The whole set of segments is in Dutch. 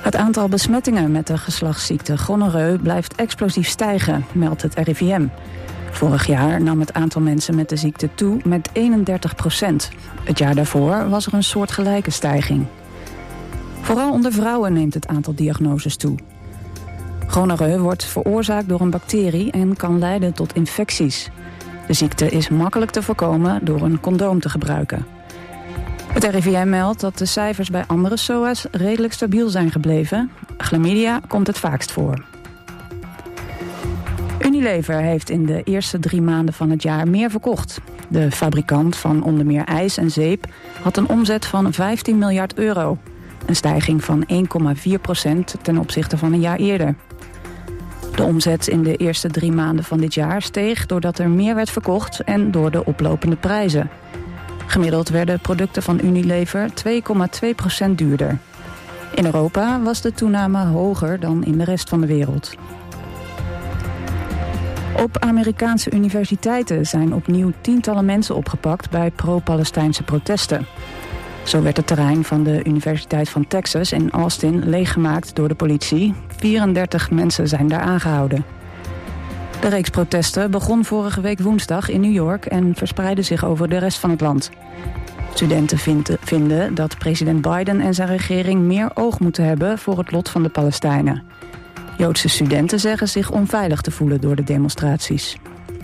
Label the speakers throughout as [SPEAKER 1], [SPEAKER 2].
[SPEAKER 1] Het aantal besmettingen met de geslachtsziekte gonorreu blijft explosief stijgen, meldt het RIVM. Vorig jaar nam het aantal mensen met de ziekte toe met 31%. Het jaar daarvoor was er een soortgelijke stijging. Vooral onder vrouwen neemt het aantal diagnoses toe. Gonorreu wordt veroorzaakt door een bacterie en kan leiden tot infecties. De ziekte is makkelijk te voorkomen door een condoom te gebruiken. Het RIVM meldt dat de cijfers bij andere SOA's redelijk stabiel zijn gebleven. Chlamydia komt het vaakst voor. Unilever heeft in de eerste 3 maanden van het jaar meer verkocht. De fabrikant van onder meer ijs en zeep had een omzet van 15 miljard euro. Een stijging van 1,4% ten opzichte van een jaar eerder. De omzet in de eerste 3 maanden van dit jaar steeg doordat er meer werd verkocht en door de oplopende prijzen. Gemiddeld werden producten van Unilever 2,2% duurder. In Europa was de toename hoger dan in de rest van de wereld. Op Amerikaanse universiteiten zijn opnieuw tientallen mensen opgepakt bij pro-Palestijnse protesten. Zo werd het terrein van de Universiteit van Texas in Austin leeggemaakt door de politie. 34 mensen zijn daar aangehouden. De reeks protesten begon vorige week woensdag in New York en verspreidde zich over de rest van het land. Studenten vinden dat president Biden en zijn regering meer oog moeten hebben voor het lot van de Palestijnen. Joodse studenten zeggen zich onveilig te voelen door de demonstraties.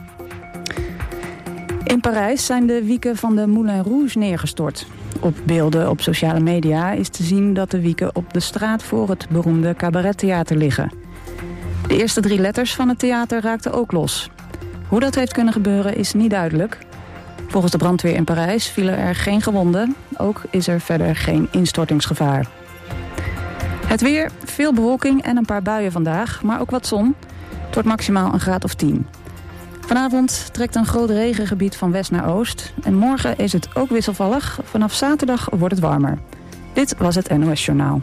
[SPEAKER 1] In Parijs zijn de wieken van de Moulin Rouge neergestort. Op beelden op sociale media is te zien dat de wieken op de straat voor het beroemde cabarettheater liggen. De eerste 3 letters van het theater raakten ook los. Hoe dat heeft kunnen gebeuren is niet duidelijk. Volgens de brandweer in Parijs vielen er geen gewonden. Ook is er verder geen instortingsgevaar. Het weer, veel bewolking en een paar buien vandaag, maar ook wat zon. Het wordt maximaal een graad of 10. Vanavond trekt een groot regengebied van west naar oost. En morgen is het ook wisselvallig. Vanaf zaterdag wordt het warmer. Dit was het NOS Journaal.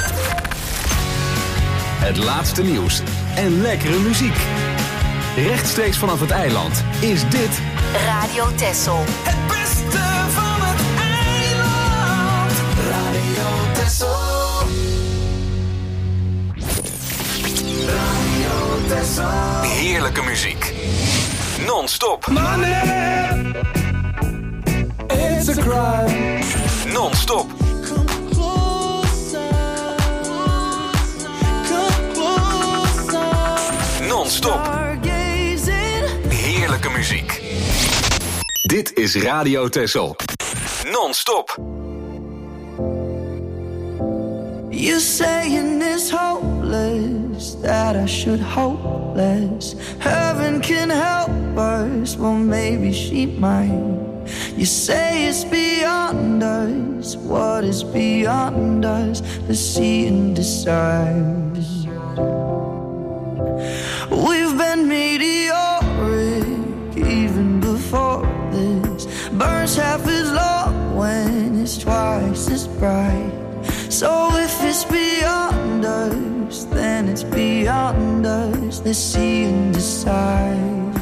[SPEAKER 2] Het laatste nieuws en lekkere muziek. Rechtstreeks vanaf het eiland is dit
[SPEAKER 3] Radio Texel.
[SPEAKER 4] Het beste van het eiland. Radio Texel. Radio Texel.
[SPEAKER 2] heerlijke muziek. Non-stop.
[SPEAKER 4] Money, it's a crime.
[SPEAKER 2] Non-stop. Non-stop. Heerlijke muziek. Dit is Radio Texel. Non-stop.
[SPEAKER 5] You're saying it's hopeless, that I should hope less. Heaven can help us, well maybe she might. You say it's beyond us, what is beyond us? Let's see and decide. We've been meteoric even before this. Burns half as long when it's twice as bright. So if it's beyond us, then it's beyond us. Let's see and decide.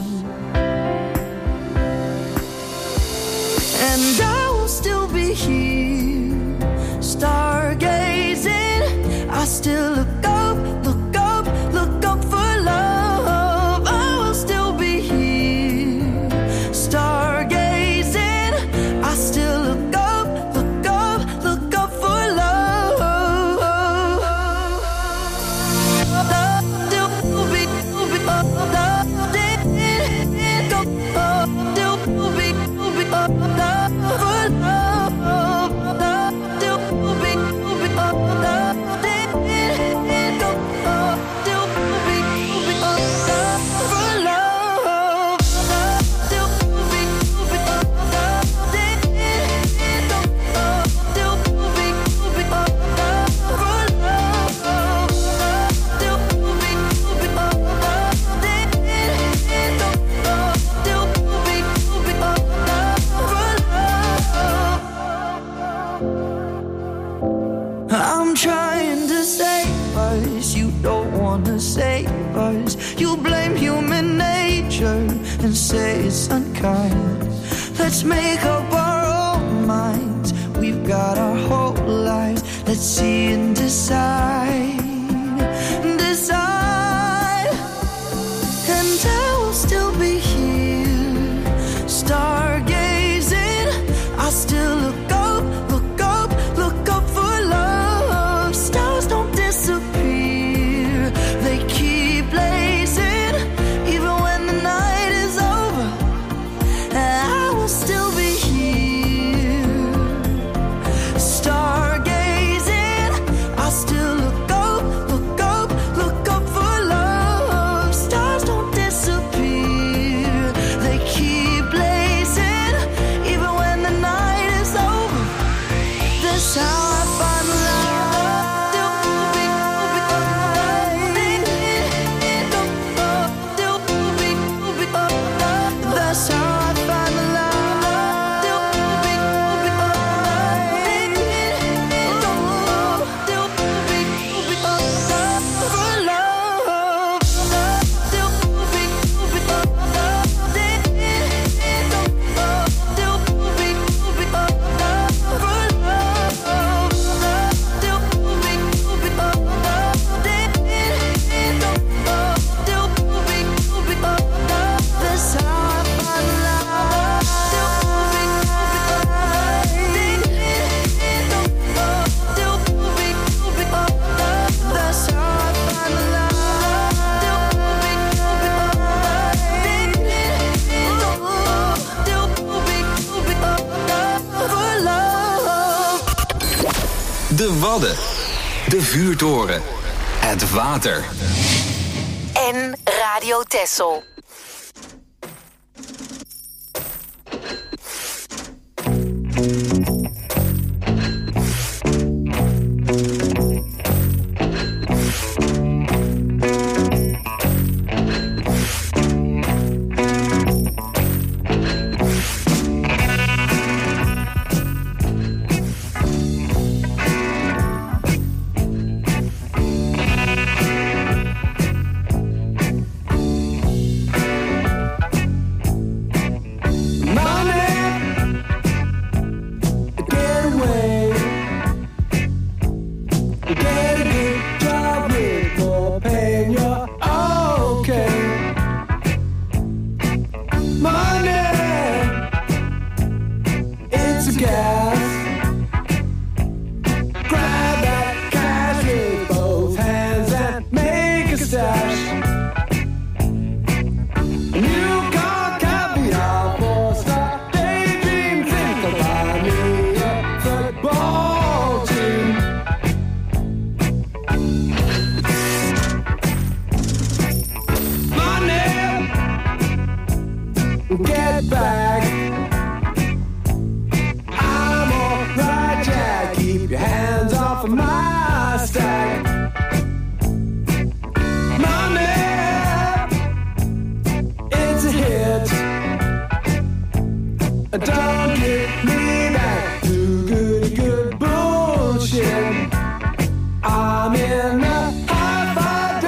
[SPEAKER 5] And I will still be here, stargazing. I still look up, look up, look up for love. I will still be here, stargazing. I still look up, look up, look up for love. I'm trying to save us, you don't wanna save us. You blame human nature and say it's unkind. Let's make up our own minds, we've got our whole lives. Let's see and decide.
[SPEAKER 2] Wadden, de vuurtoren, het water.
[SPEAKER 3] En Radio Texel.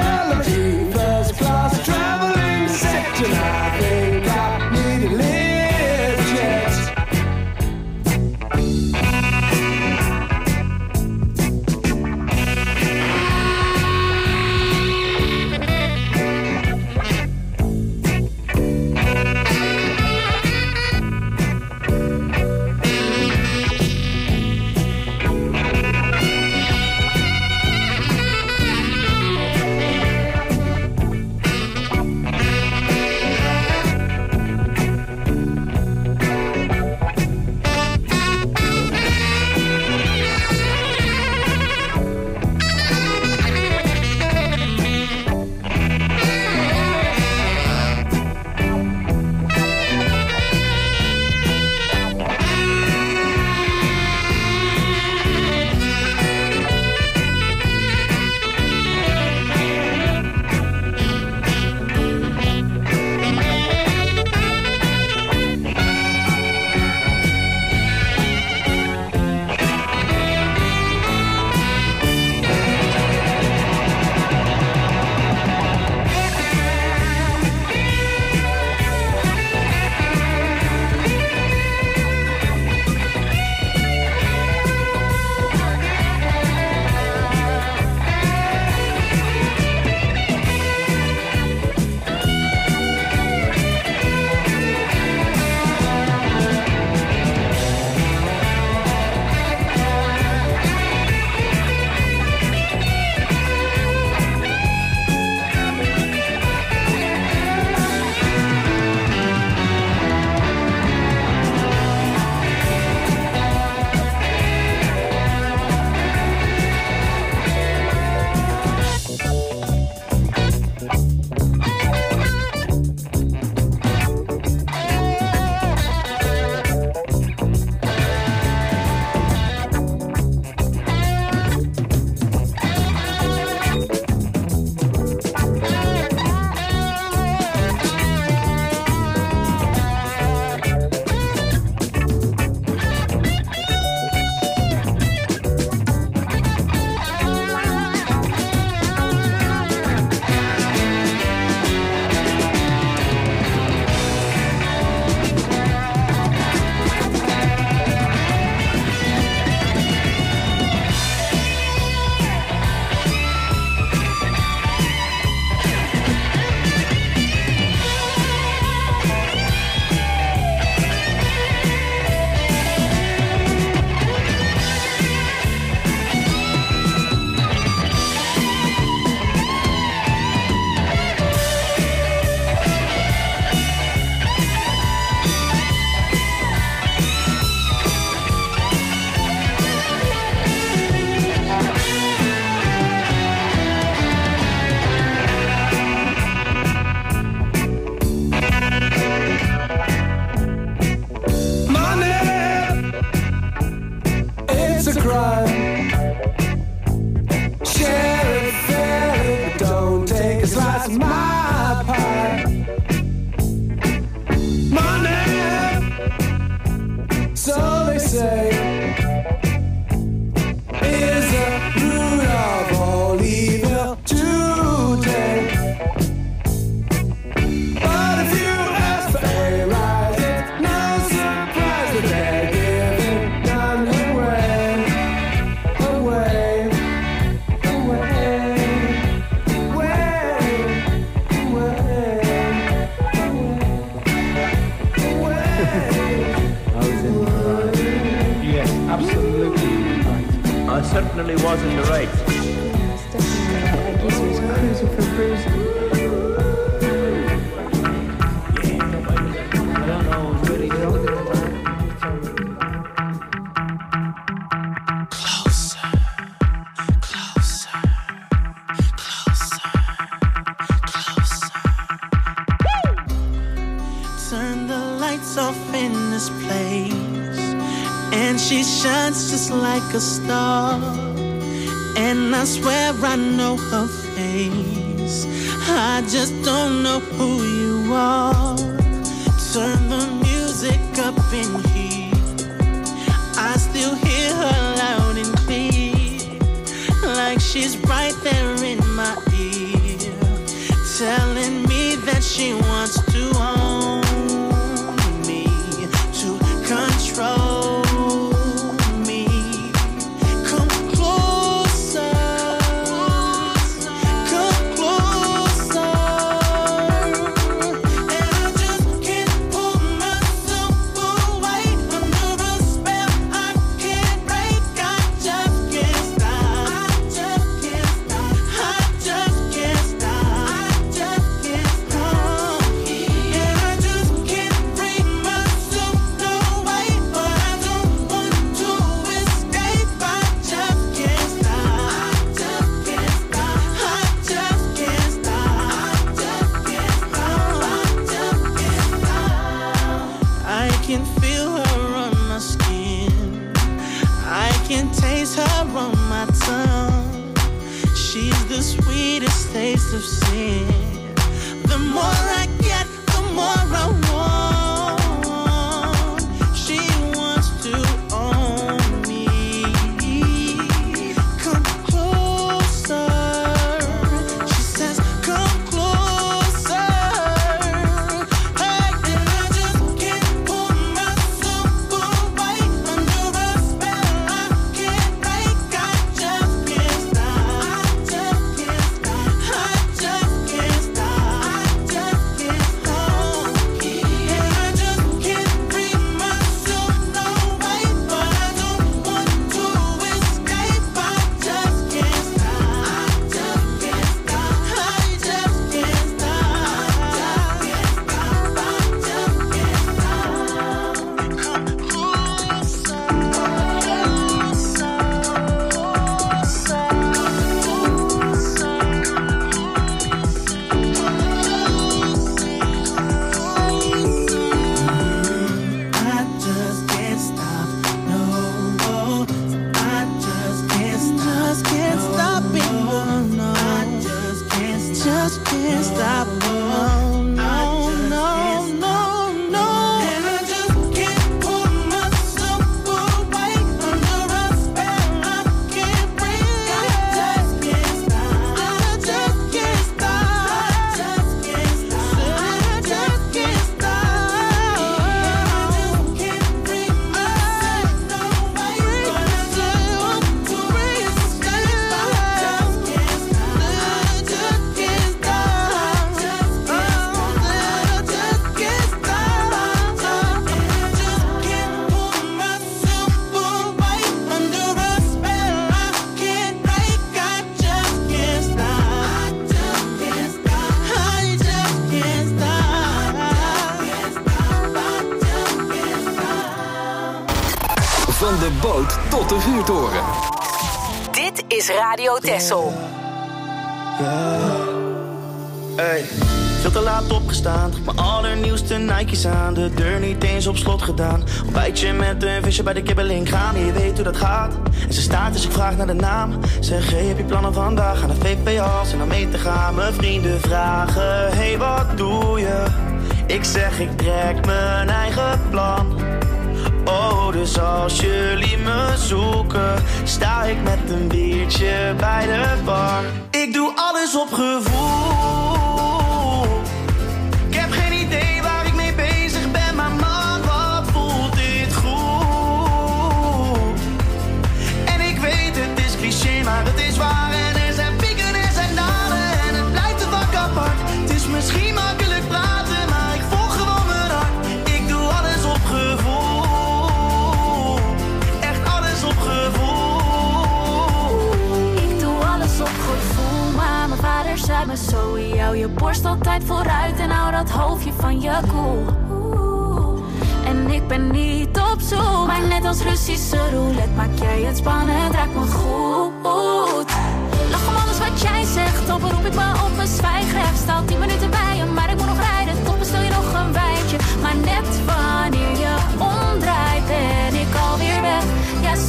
[SPEAKER 4] First class traveling sector, I think I need a lift.
[SPEAKER 6] shines just like a star. And I swear I know her face. I just don't know who you are. Turn the music up in here. I still hear her loud and clear, like she's right there in my ear, telling me that she wants to own me, to control me. Come closer, come closer. And I just can't pull myself away under a spell I can't break. I just can't stop. I just can't stop. I just can't stop. I just can't stop. And I just can't free myself away, but I don't want to escape. I just can't stop. I just can't stop. I just can't stop. I just can't stop. I can feel her on my skin. I can taste her on my tongue. She's the sweetest taste of sin. The more I get, the more I want. She wants to own me. Come closer. She says, come closer. Hey, and I just can't pull myself away under a spell I can't break. I just can't stop. I just can't stop. I just can't stop. I just can't stop. And I just can't free myself away, but I don't want to escape. I just can't stop. I just can't stop. I just can't stop. I just can't stop. Come closer, I just can't stop, no. I just can't stop it, no. I just can't stop, no, no, no, no. And I just can't pull myself away under a spell I can't break. I just can't stop. I just can't stop. I just can't stop. I just can't stop. I just can't free myself away, but I just want to escape. I just can't stop. I just can't stop. I just can't stop. I just can't stop. And I just can't pull myself away under a spell I can't break. I just can't stop. I just can't stop. I just can't stop. I just can't stop.
[SPEAKER 2] Van de boot tot de vuurtoren.
[SPEAKER 3] Dit is Radio Texel.
[SPEAKER 7] Hey, veel te laat opgestaan, trek mijn allernieuwste Nike's aan. De deur niet eens op slot gedaan. Ontbijtje met een visje bij de kibbeling gaan. Je weet hoe dat gaat. En ze staat dus ik vraag naar de naam. Zeg, hey, heb je plannen vandaag? Aan de VPA's en om mee te gaan. Mijn vrienden vragen, hey, wat doe je? Ik zeg, ik trek mijn eigen plan. Oh, dus als jullie me zoeken, sta ik met een biertje bij de bar. Ik doe alles op gevoel. Ik heb geen idee waar ik mee bezig ben, maar man, wat voelt dit goed. En ik weet, het is cliché, maar het is waar. En er zijn pieken en er zijn dalen en het blijft een vak apart. Het is misschien makkelijk praten, maar ik volg gewoon mijn hart. Ik doe alles op gevoel.
[SPEAKER 8] Zei me zo, hou je borst altijd vooruit en hou dat hoofdje van je koel. En ik ben niet op zoek, maar net als Russische roulette maak jij het spannend, raakt me goed. Lach om alles wat jij zegt, op roep ik me op mijn zwijgrecht. Sta 10 minuten bij je, maar ik moet nog rijden, toch bestel je nog een wijntje. Maar net wanneer je omdraait ben ik alweer weg. Ja,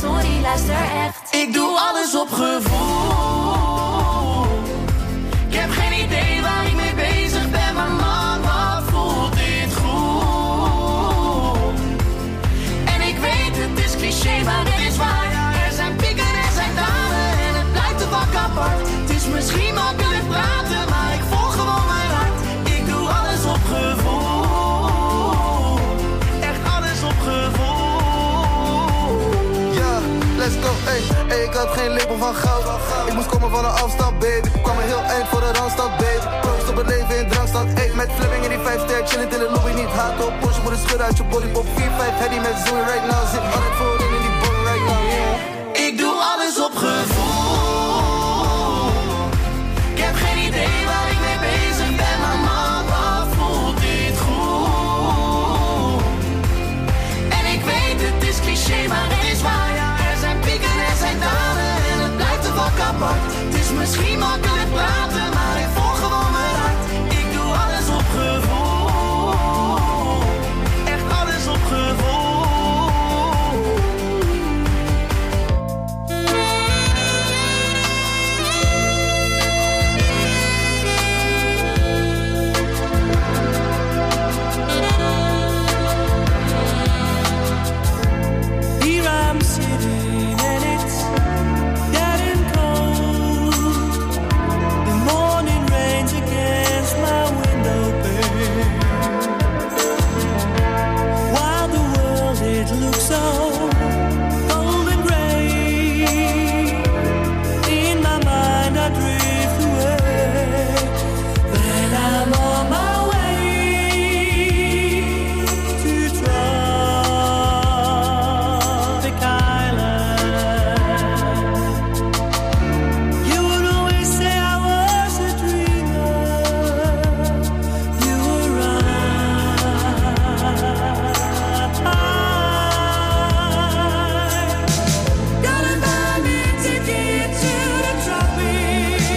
[SPEAKER 7] is misschien makkelijk praten, maar ik volg gewoon mijn hart. Ik doe alles op gevoel. Echt alles op gevoel.
[SPEAKER 9] Ja, let's go, ey. Ik had geen lepel van goud. Ik moest komen van een afstand, baby. Kwam een heel eind voor de randstad, baby. Proost op het leven in drankstad. Ey, met Fleming in die 5-ster. Chillend in de lobby, niet haat op. Porsche moet een schud uit je body. Pop 4-5, heady met Zoe right now. Zit altijd voorin in die body right now, yeah.
[SPEAKER 7] Ik doe alles op gevoel. Ik heb geen idee waar ik mee bezig ben, maar man, wat voelt dit goed. En ik weet het is cliché, maar het is waar, ja. Er zijn pieken en er zijn dalen en het blijft een vak apart. Het is misschien makkelijk praten, maar ik volg gewoon mijn hart. Ik doe alles op gevoel. Echt alles op gevoel.
[SPEAKER 6] Here I'm sitting and it's getting cold. The morning rains against my window pane. While the world it looks so cold and gray. In my mind I drift away. Then I'm on my way to Tropic Island. You would always say I was a dreamer. You were right. Gotta buy me a ticket to the tropics.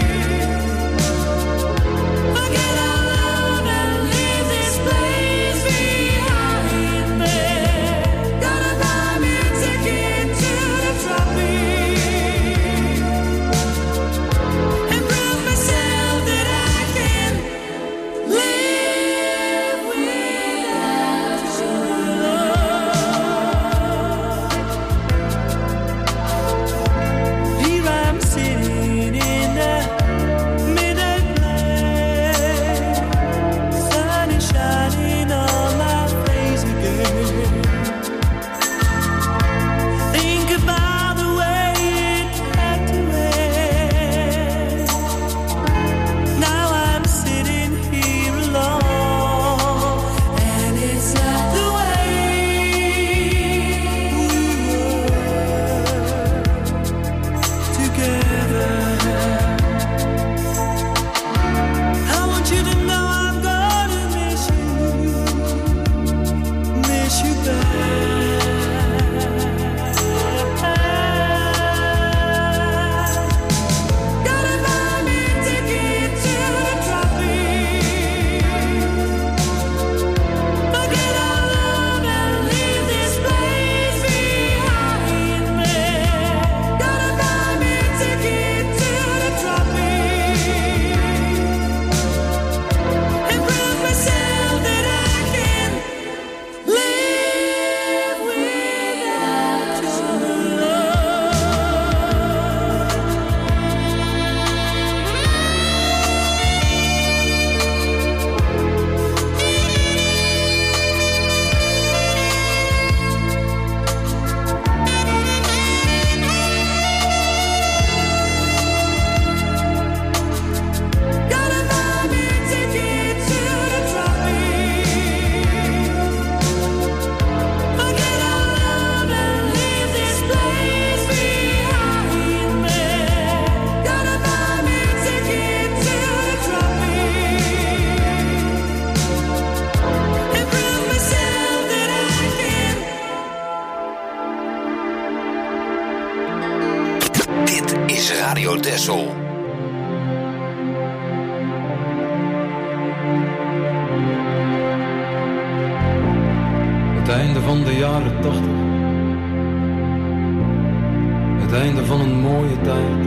[SPEAKER 6] Forget our love and leave this place behind me. Gotta buy me a ticket to the tropics. And prove myself that I can live without your love. Here I'm sitting in the midday play. Sun is shining on my face again. Think about the way it had to end. Now I'm sitting here alone, and it's not the way we were together. I want you to know I'm gonna miss you bad. Gotta buy me a ticket to the tropics. Forget our love and leave this place behind me. Gotta buy me a ticket to the tropics. And prove myself that I can live without your love. Gotta buy me a ticket to the tropics. Forget our love and leave this place behind me. Gotta buy me a ticket to the tropics. And prove myself that I can.
[SPEAKER 2] Dit is Radio Texel.
[SPEAKER 10] Het einde van de jaren 80. Het einde van een mooie tijd.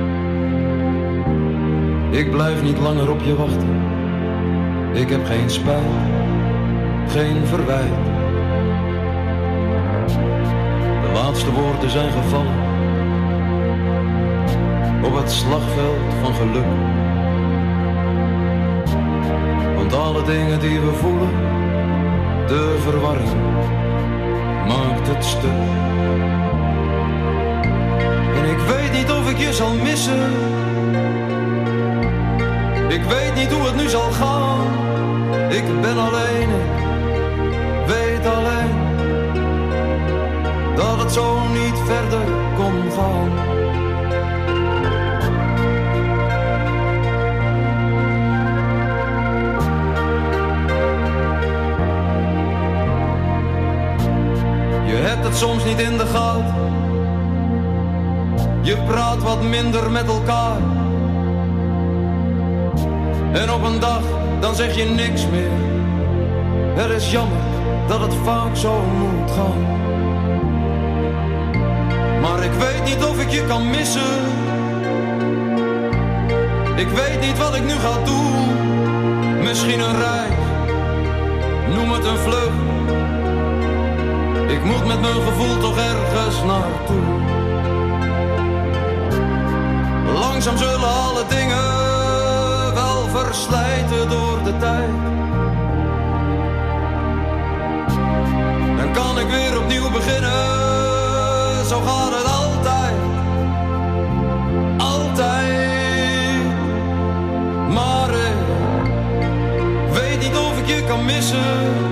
[SPEAKER 10] Ik blijf niet langer op je wachten. Ik heb geen spijt, geen verwijt. De laatste woorden zijn gevallen. op het slagveld van geluk. Want alle dingen die we voelen, de verwarring maakt het stuk. En ik weet niet of ik je zal missen. Ik weet niet hoe het nu zal gaan. Ik ben alleen, ik weet alleen dat het zo niet verder kon gaan. Je hebt het soms niet in de gaten. Je praat wat minder met elkaar. En op een dag, dan zeg je niks meer. Het is jammer dat het vaak zo moet gaan. Maar ik weet niet of ik je kan missen. Ik weet niet wat ik nu ga doen. Misschien een reis, noem het een vlucht. Ik moet met mijn gevoel toch ergens naartoe. Langzaam zullen alle dingen wel verslijten door de tijd. Dan kan ik weer opnieuw beginnen. Zo gaat het altijd. Altijd. Maar ik weet niet of ik je kan missen.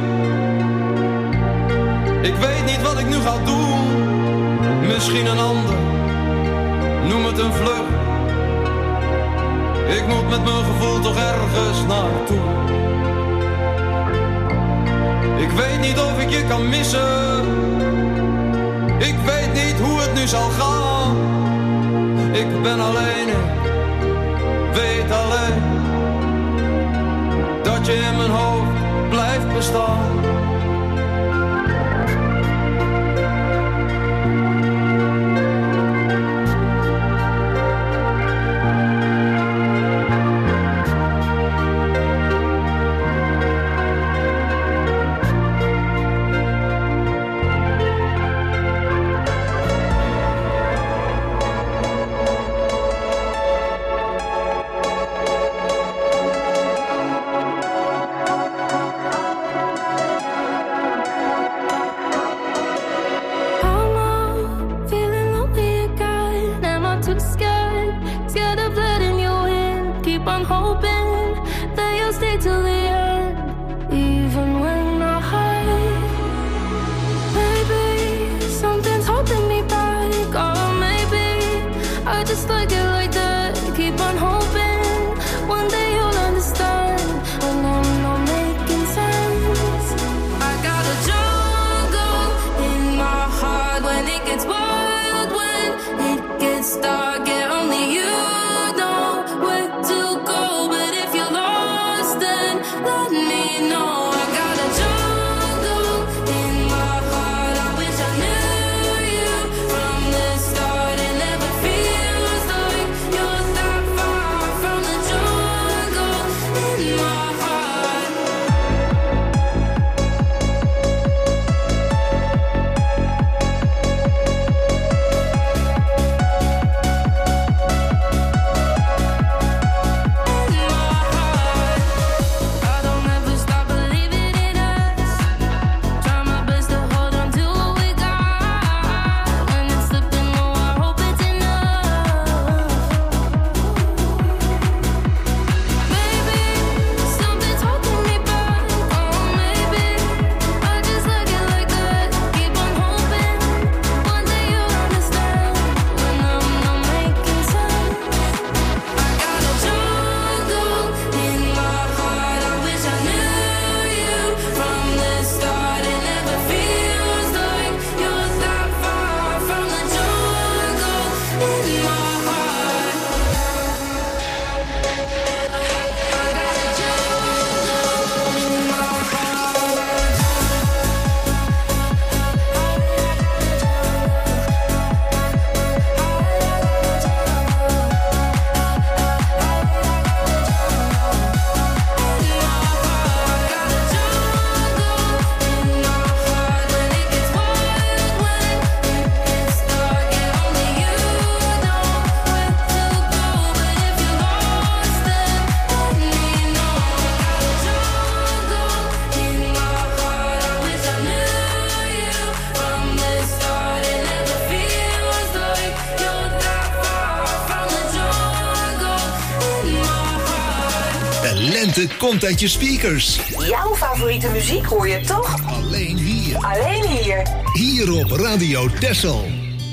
[SPEAKER 10] Ik weet niet wat ik nu ga doen. Misschien een ander, noem het een vlucht. Ik moet met mijn gevoel toch ergens naartoe. Ik weet niet of ik je kan missen. Ik weet niet hoe het nu zal gaan. Ik ben alleen, ik weet alleen dat je in mijn hoofd blijft bestaan.
[SPEAKER 11] lente komt uit je speakers.
[SPEAKER 3] Jouw favoriete muziek hoor je toch?
[SPEAKER 11] Alleen hier.
[SPEAKER 3] Alleen hier.
[SPEAKER 11] Hier op Radio Texel.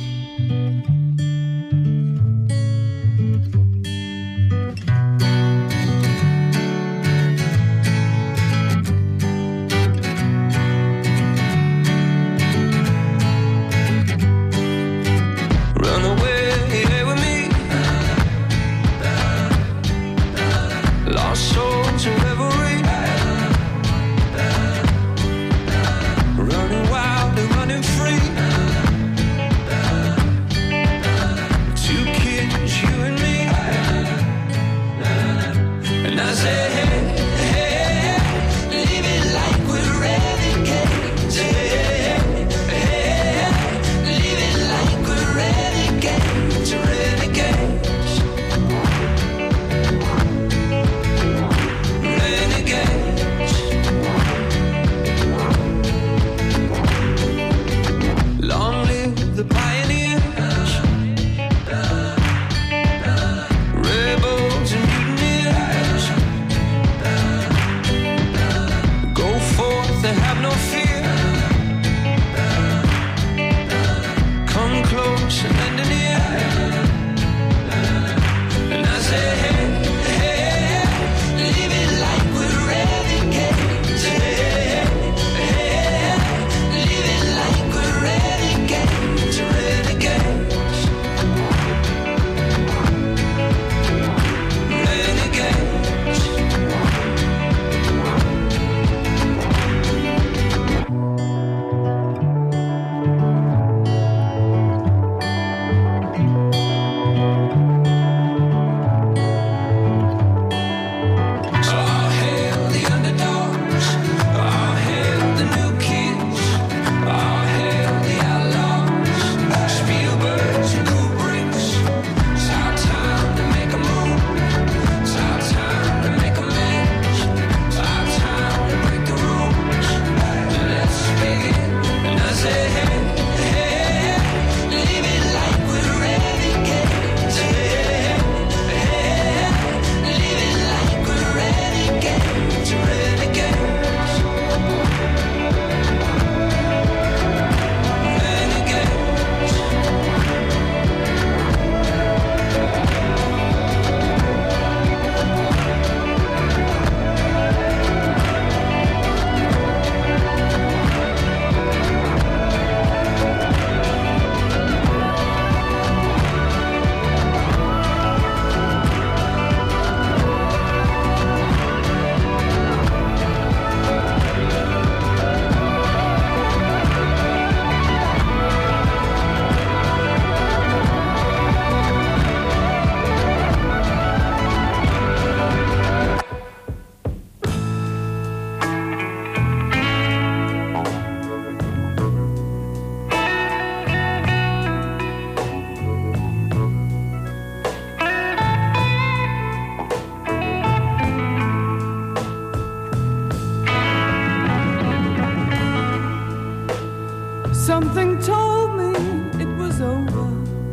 [SPEAKER 12] Something told me it was over.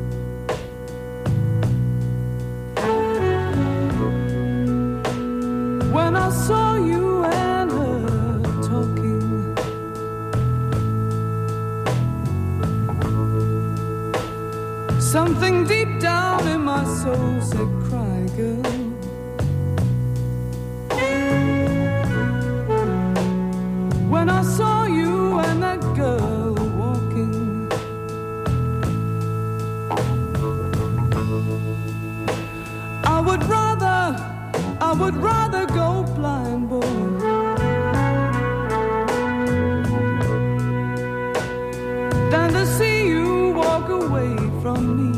[SPEAKER 12] When I saw you and her talking, something deep down in my soul said, cry, girl. When I saw you and that girl walking, I would rather go blind, boy, than to see you walk away from me.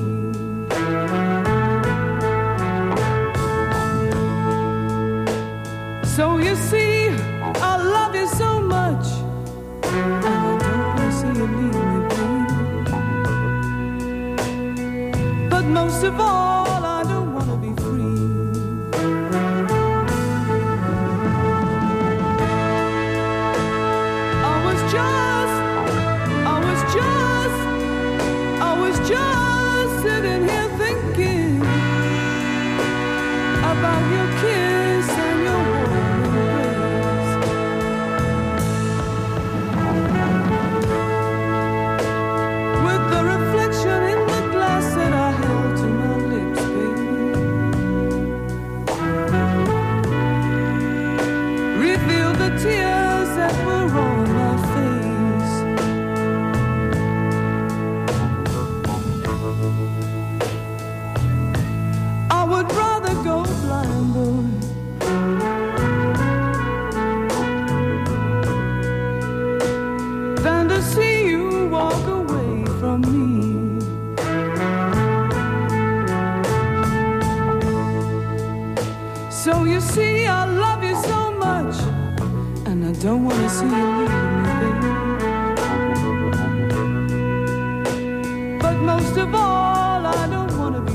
[SPEAKER 12] So you see, I love you so much, and I don't want to see you leave me, baby. But most of all, I don't want to be free. I was just sitting here thinking about your kiss and your would rather go blind, boy, than to see you walk away from me. So you see, I love you so much, and I don't want to see you leave me, baby. But most of all, I don't want to be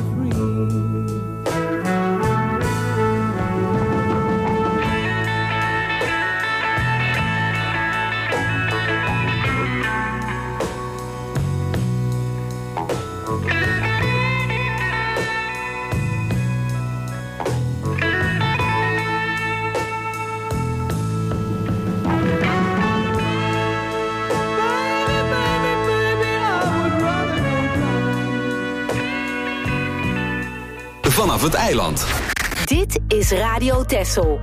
[SPEAKER 2] Vanaf het eiland.
[SPEAKER 3] Dit is Radio Texel.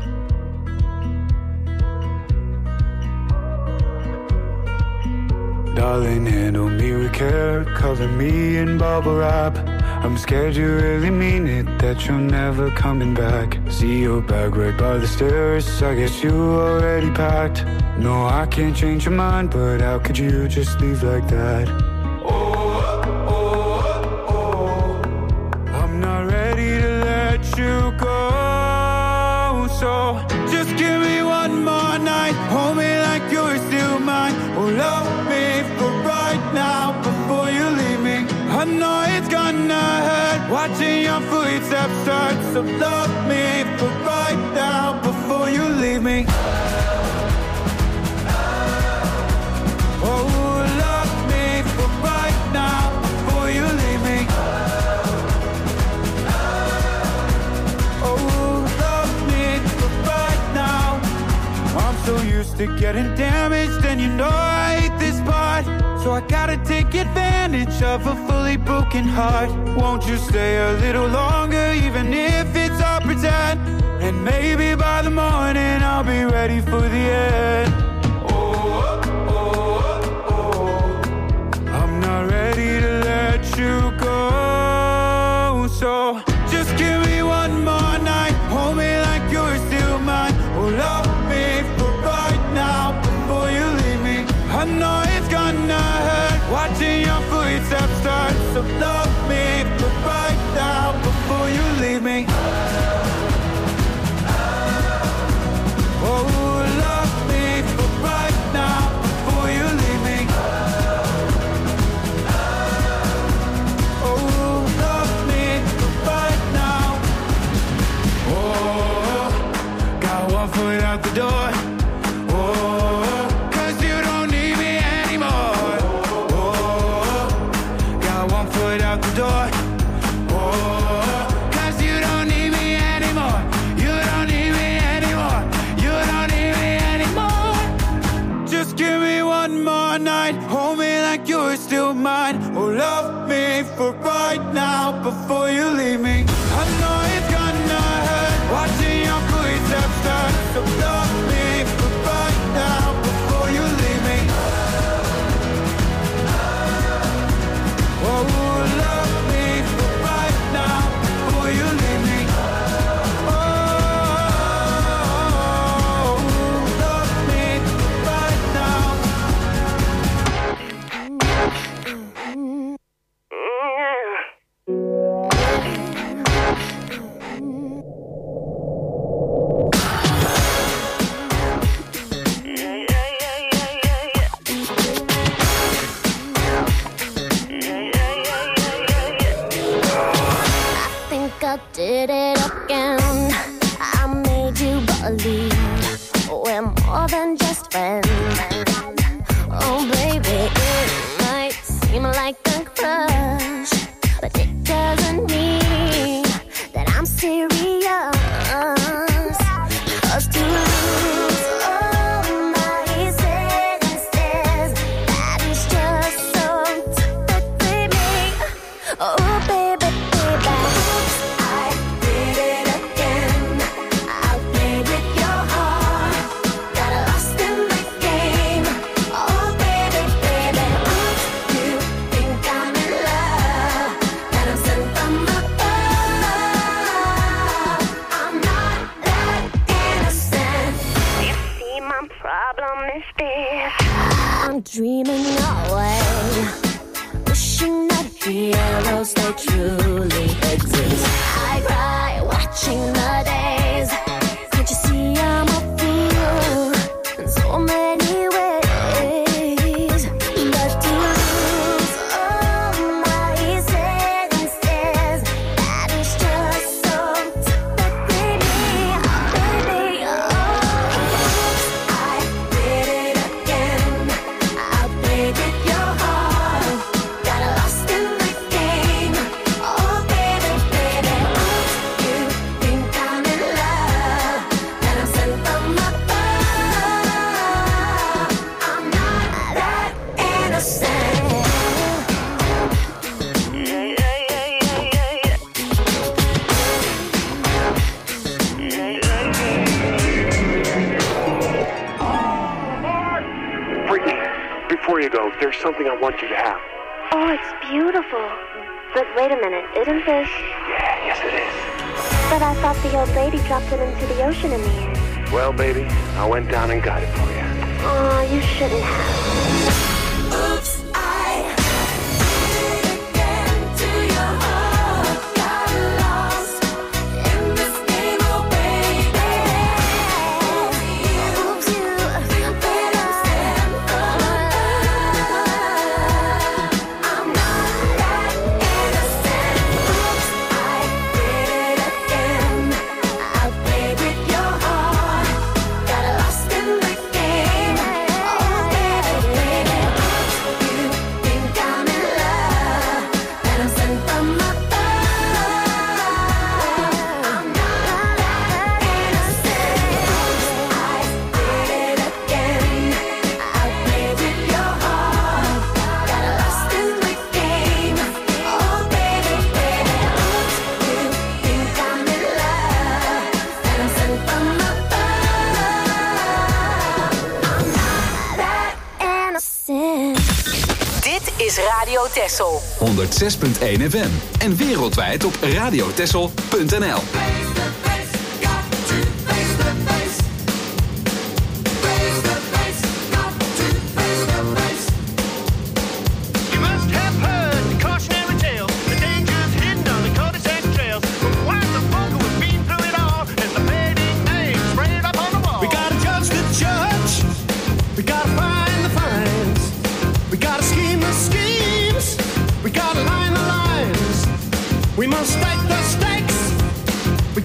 [SPEAKER 13] Darling, handle me with care, cover me in bubble wrap. I'm scared you really mean it, that you're never coming back. See your bag right by the stairs, I guess you already packed. No, I can't change your mind, but how could you just leave like that? You go, so just give me one more night, hold me like you're still mine. Oh, love me for right now before you leave me. I know it's gonna hurt watching your footsteps start, so love me for right now before you leave me. Oh, love me for right now before you leave me. So used to getting damaged, and you know I hate this part. So I gotta take advantage of a fully broken heart. Won't you stay a little longer, even if it's all pretend? And maybe by the morning I'll be ready for the end. I'm not ready to let you go. So just give me one more night, hold me like you're still mine. Oh, love me for now before you leave me. I know it's gonna hurt watching your footsteps start, so love me for right now before you leave me. Oh, love me for right now before you leave me. Oh, love me for right now. Oh, got one foot out the door. You're still mine. Oh, love me for right now before you leave me. I know it's gonna hurt watching your footsteps start, so love me for right now before you leave me. Oh, love me for right now before you leave me. Oh, love me for right now.
[SPEAKER 14] Did it again. I made you believe we're more than just friends. Oh baby, it might seem like a crush, but it doesn't mean that I'm serious. 'Cause to lose all my senses, that is just so typically me. Oh baby, baby. Got lost in my is this? I'm dreaming away, wishing that heroes they truly exist. I cry watching the days. Can't you see I'm a fool in so many ways? But to lose all my senses, that is just so typically me, baby. Oh, I did it again. I played with your heart, got lost in the game. Oh, baby, baby, you think I'm in love, and I'm sent from above. I'm not that innocent.
[SPEAKER 15] Brittany, before you go, there's something I want you to have.
[SPEAKER 14] Oh, it's beautiful. But wait a minute, isn't this?
[SPEAKER 15] Yeah, yes it is.
[SPEAKER 14] But I thought the old lady dropped it into the ocean in the end.
[SPEAKER 15] Well, baby, I went down and got it for you.
[SPEAKER 14] Oh, you shouldn't have.
[SPEAKER 4] Oops, I did it again to your heart. Got lost in this game, oh baby. Oops, you better stand for love. I'm not that innocent. Oops, I did it again. I played with your heart, got lost in the game. Oh baby, baby, you think I'm in love, and I'm sent from above. I'm not that innocent. I did it again. I played with your heart, got lost in the game. Oh baby, baby, you think I'm in love, and I'm sent from above. I'm not that innocent.
[SPEAKER 3] Dit is Radio Texel.
[SPEAKER 2] 106.1 FM. En wereldwijd op radiotexel.nl.
[SPEAKER 16] You must have heard the cautionary tale, the dangers hidden on the cul-de-sac trails. But why the bunker was being through it all as the fading name sprayed up on the wall.
[SPEAKER 4] We gotta judge the judge. We gotta find the fines. We gotta scheme the schemes. We gotta line the lines. We must stake the stakes. We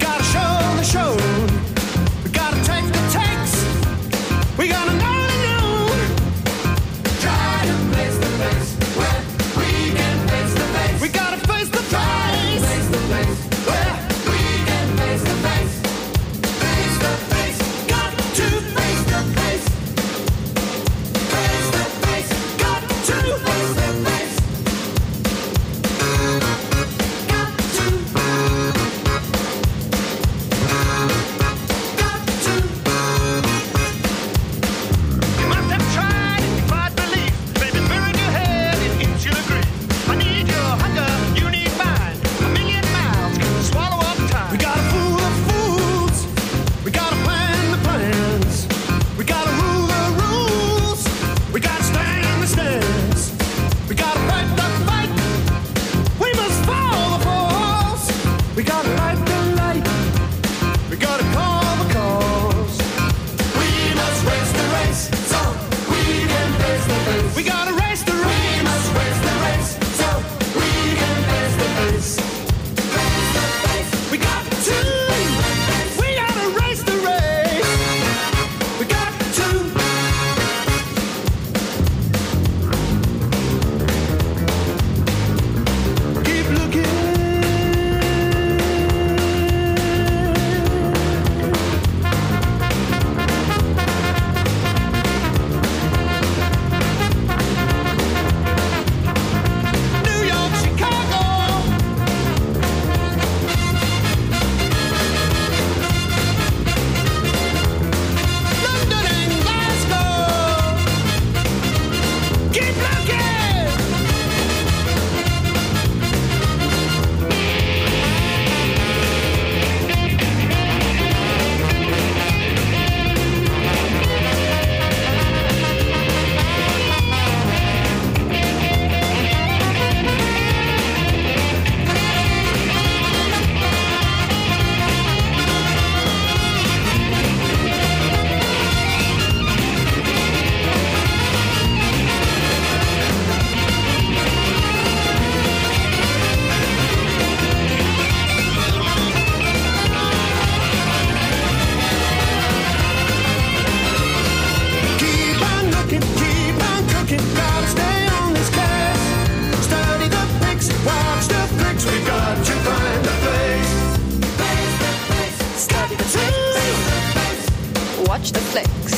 [SPEAKER 17] study the tricks, watch the flicks.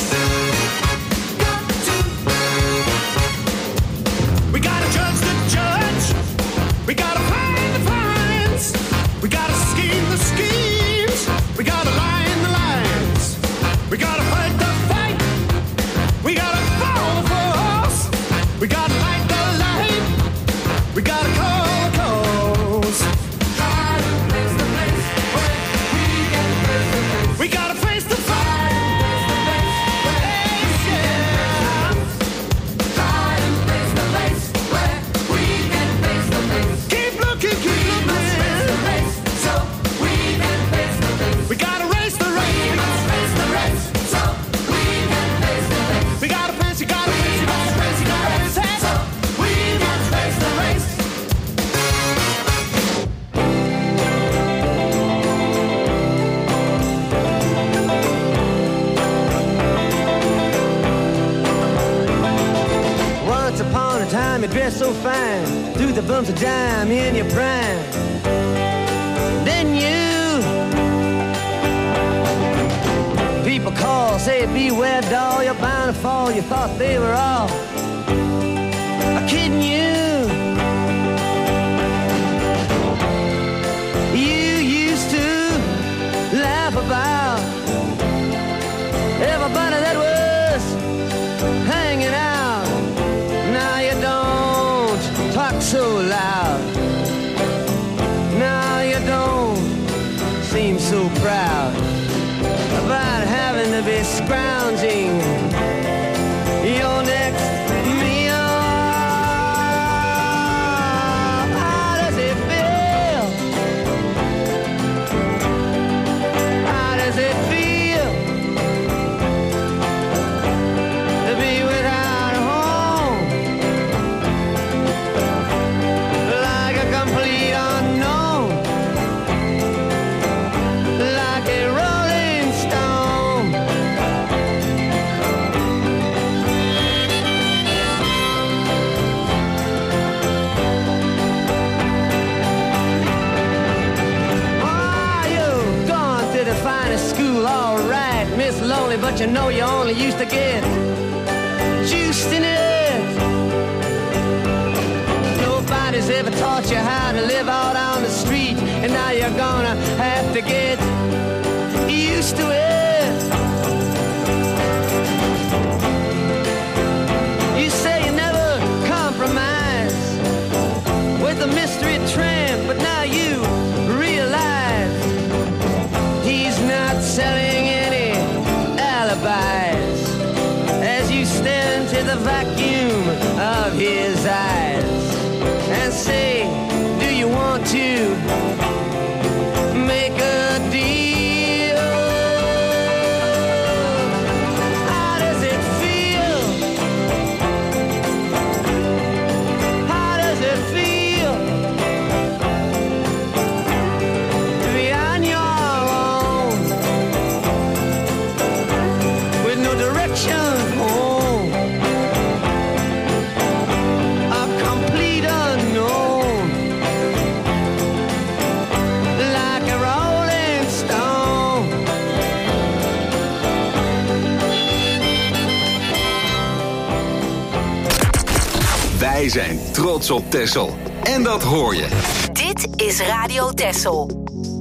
[SPEAKER 16] We gotta judge the judge. We gotta find the fines. We gotta scheme the schemes. We gotta line the lines. We gotta fight the fight. We gotta follow the force. We gotta light the light. We gotta call the calls. We gotta face the fight. Yeah. Keep looking, keep looking. So we can face the race. We gotta race the race. We must race the race. So we can face the race. We gotta face, you gotta face, you gotta face, you gotta face. So we must race the race.
[SPEAKER 18] Once upon a time you dressed so fine, threw the bumps of dime in your prime. Then you people call, say beware doll, you're bound to fall. You thought they were all kidding you. You used to laugh about everybody that was hanging out. Now you don't talk so loud. Now you don't seem so proud about having to be scrounging your next meal. How does it feel? How does it feel to be without a home? Like a complete unknown, like a rolling stone. Oh, you've gone to the finest school, all right, Miss Lonely, but you know you only used to get juiced in it. Nobody's ever taught you how to live out on the street, and now you're gonna have to get used to it. You say you never compromise with the mystery tramp, but now you realize he's not selling any alibis as you stare into the vacuum of his eyes and say, do you want to make a deal? How does it feel? How does it feel to be on your own with no direction home? A complete unknown, like a rolling stone.
[SPEAKER 2] Wij zijn trots op Texel. En dat hoor je.
[SPEAKER 3] Dit is Radio Texel.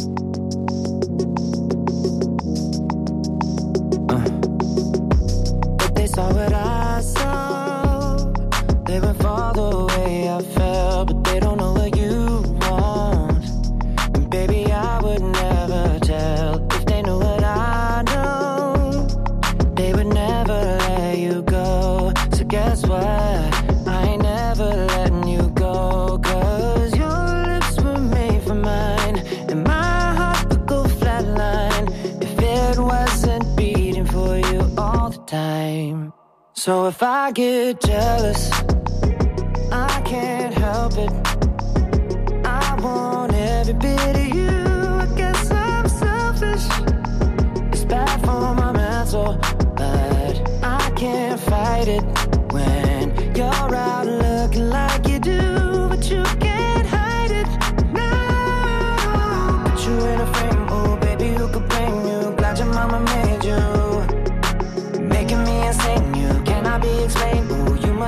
[SPEAKER 18] But they saw what I saw. They went far the way I felt, but they don't know what you want. And baby, I would never tell if they knew what I know. They would never let you go. So guess what? I ain't never letting you go. 'Cause your lips were made for mine, and my heart would go flatline if it wasn't beating for you all the time. So if I get jealous, I can't help it. I want every bit of you. I guess I'm selfish. It's bad for my mental, but I can't fight it when you're out looking like you do, but you can't hide it. No, put you in a frame, oh baby, who could blame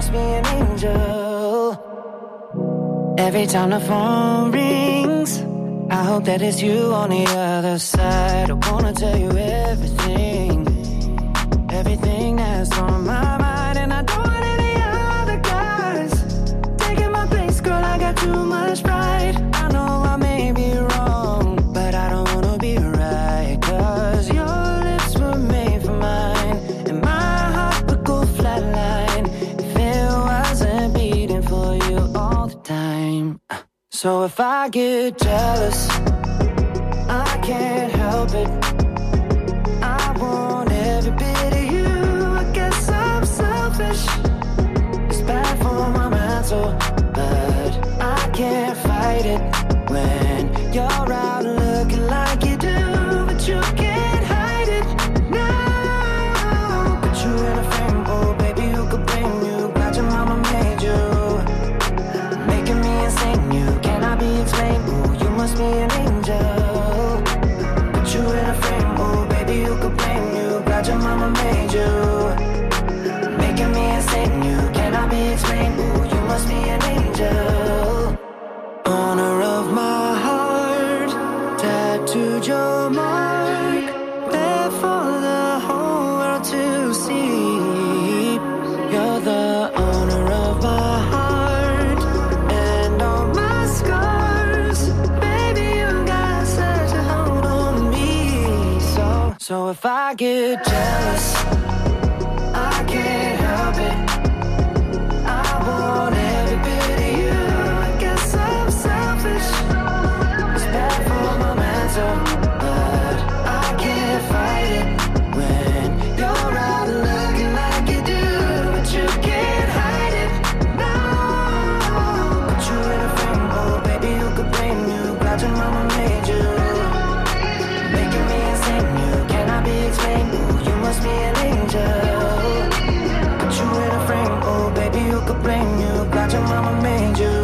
[SPEAKER 18] must be an angel. Every time the phone rings, I hope that it's you on the other side. I wanna tell you everything, everything that's on my mind. And I don't want any other guys taking my place, girl, I got too much pride. I know I may be wrong, but I don't wanna be right. Cause your lips were made for mine, and my heart would go flatline if it wasn't beating for you all the time. So if I get jealous, I can't help it. I want every bit of you. I guess I'm selfish. It's bad for my mental, but I can't fight it when you're out looking like you do, but you can't hide it. No, put you in a frame, oh baby, who could blame you? Glad your mama made you, making me insane. You cannot be explained. Ooh, you must be an angel. Put you in a frame, oh baby, who could blame you? Glad your mama made you, making me insane. You cannot be explained. Ooh, you must be an angel. Honor of my heart, tattooed your mark, there for the whole world to see. You're the owner of my heart and all my scars. Baby, you got such a hold on me. So if I get jealous, I can't help it. I want every bit of you. I guess I'm selfish. It's bad for my mental, but I can't fight it when you're out looking like you do, but you can't hide it. No, put you in a frame, oh baby, who could blame you? Glad your mama made you, making me insane. You cannot be explained. Ooh, you must be an angel. Put you in a frame, oh baby, who could blame you? Glad your mama made you,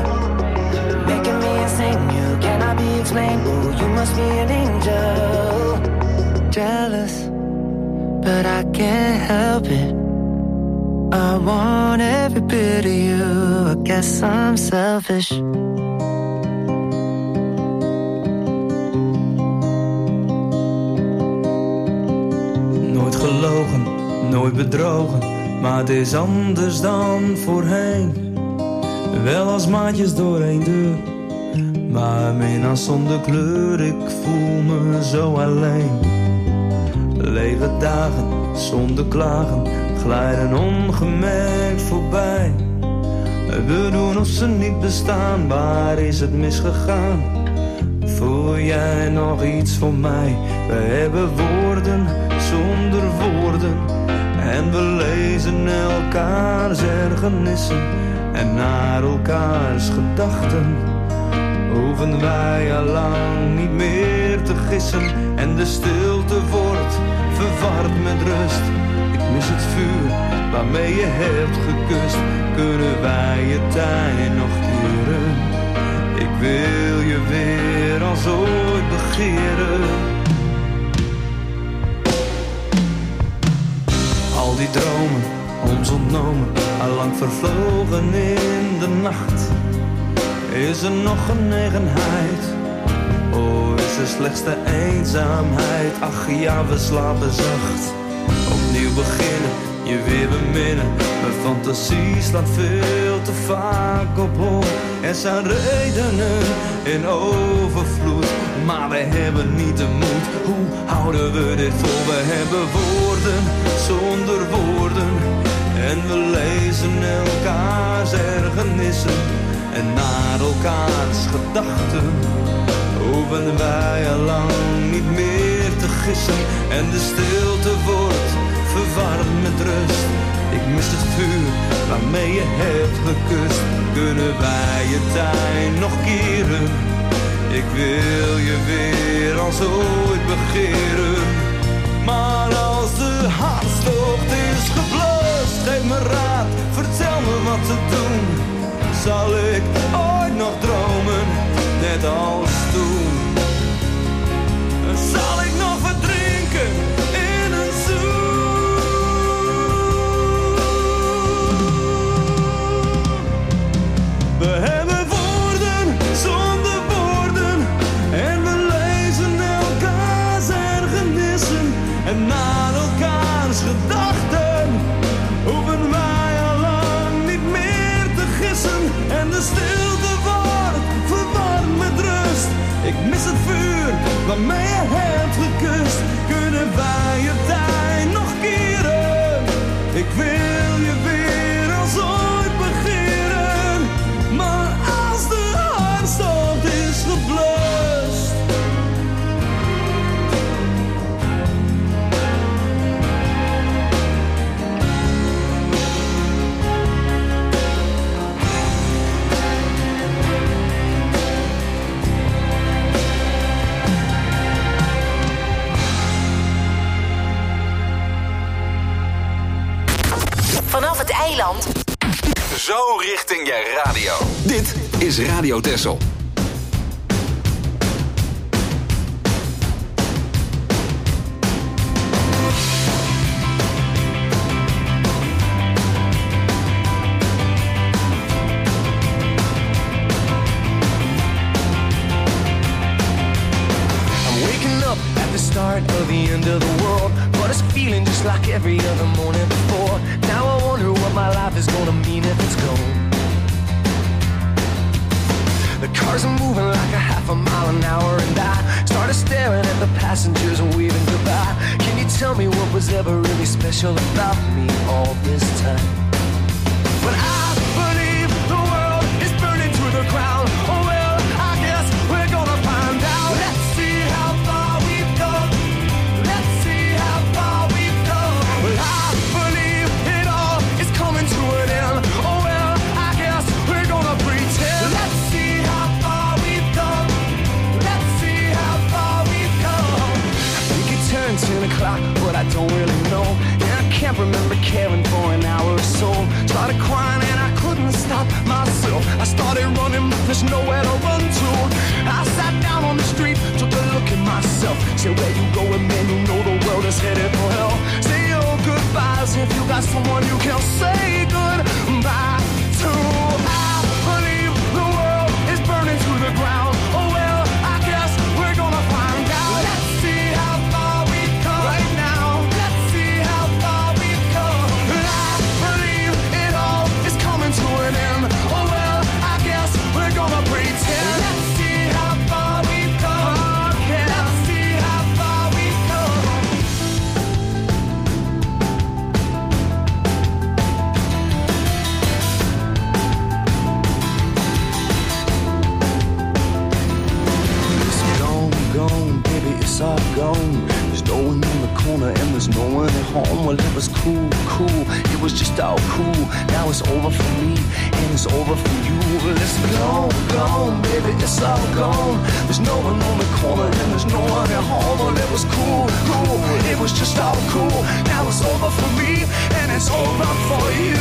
[SPEAKER 18] making me insane. You cannot be explained. Ooh, you must be an angel. Jealous, but I can't help it. I want every bit of you. I guess I'm selfish.
[SPEAKER 10] Nooit gelogen, nooit bedrogen, maar het is anders dan voorheen. Wel als maatjes door één deur, maar minnaars zonder kleur. Ik voel me zo alleen. Lege dagen zonder klagen glijden ongemerkt voorbij. We doen of ze niet bestaan, waar is het misgegaan? Voel jij nog iets voor mij? We hebben woorden zonder woorden en we lezen elkaars ergernissen en naar elkaars gedachten. Hoeven wij al lang niet meer te gissen en de stilte wordt verward met rust. Ik mis het vuur waarmee je hebt gekust. Kunnen wij je tijd nog keren? Ik wil je weer als ooit begeren. Al die dromen, ons ontnomen, allang vervlogen in de nacht. Is er nog genegenheid? Oh, is er slechts de eenzaamheid? Ach ja, we slapen zacht. Opnieuw beginnen, je weer beminnen. Mijn fantasie slaat veel te vaak op hol. Er zijn redenen in overvloed, maar we hebben niet de moed. Hoe houden we dit vol? We hebben woorden zonder woorden en we lezen elkaars ergernissen en naar elkaars gedachten. Hoeven wij al lang niet meer te gissen en de stilte wordt verwarmd met rust. Ik mis het vuur waarmee je hebt gekust. Kunnen wij je tijd nog keren? Ik wil je weer als ooit begeren. Maar als de hartstocht is geblust, geef me raad, vertel me wat te doen. Zal ik ooit nog dromen, net als toen? Zal ik nog verdrinken in een zoen?
[SPEAKER 12] kunnen wij je tijd nog keren. Ik wil je weer als ooit begeren. Maar als de hartstocht is geblust,
[SPEAKER 3] Vanaf het eiland.
[SPEAKER 2] Zo richting je radio. Dit is Radio Texel.
[SPEAKER 19] Start of the end of the world, but it's feeling just like every other morning before. Now I wonder what my life is gonna mean if it's gone. The cars are moving like a half a mile an hour, and I started staring at the passengers and waving goodbye. Can you tell me what was ever really special about me all this time? But I believe the world is burning to the ground. Oh well, I guess we're gonna find out. Let's see how far we've come. Let's see how far we've come. Well, I believe it all is coming to an end. Oh well, I guess we're gonna pretend. Let's see how far we've come. Let's see how far we've come. I think it turned 10 o'clock, but I don't really know. And I can't remember caring for an hour or so. Started crying and I couldn't stop myself. I started running, there's nowhere to run to. I sat down on the street, took a look at myself. Said, where you going, man? You know the world is headed for hell. Say your goodbyes if you got someone you can say goodbye to. I believe the world is burning to the ground. Oh well, I guess we're gonna find out. Let's see how far we've come right now. Let's see how far we've come. I believe it all is coming to an end. Oh well, I guess we're gonna pretend. Let's see how far we've come. Yeah. Let's see how far we've come. It's gone, baby, it's all gone. There's no one in the corner and there's no one at home. Well, it was cool, it was just all cool. Now it's over for me and it's over for you. Well, it's gone, baby, it's all gone. There's no one on the corner and there's no one at home. Well, it was cool, it was just all cool. Now it's over for me and it's over for you.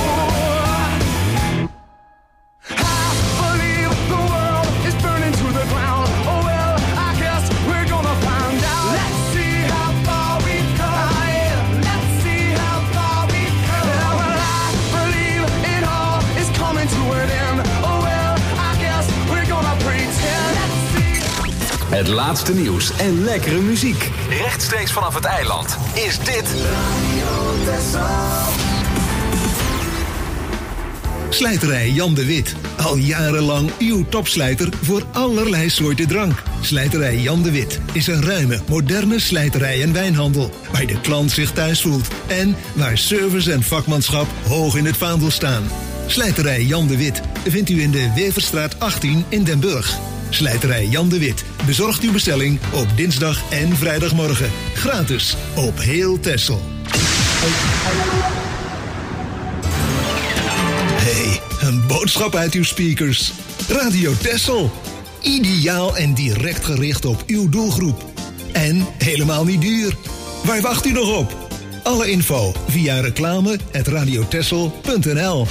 [SPEAKER 19] I believe the world is burning to the ground. Oh well, I guess we're gonna find out. Let's see how far we've come. Let's see how far we've come. Well, I believe it all is coming to an end. Oh well, I guess we're gonna pretend. Let's see.
[SPEAKER 2] Het laatste nieuws en lekkere muziek. Rechtstreeks vanaf het eiland is dit
[SPEAKER 11] Slijterij Jan de Wit. Al jarenlang uw topslijter voor allerlei soorten drank. Slijterij Jan de Wit is een ruime, moderne slijterij en wijnhandel. Waar de klant zich thuis voelt. En waar service en vakmanschap hoog in het vaandel staan. Slijterij Jan de Wit vindt u in de Weverstraat 18 in Den Burg. Slijterij Jan de Wit bezorgt uw bestelling op dinsdag en vrijdagmorgen. Gratis op heel Texel. Hey, een boodschap uit uw speakers. Radio Texel. Ideaal en direct gericht op uw doelgroep. En helemaal niet duur. Waar wacht u nog op? Alle info via reclame@radiotexel.nl.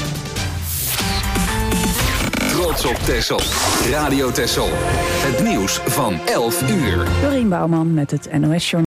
[SPEAKER 2] Trots op Texel. Radio Texel. Het nieuws van 11 uur.
[SPEAKER 1] Dorien Bouwman met het NOS-journaal.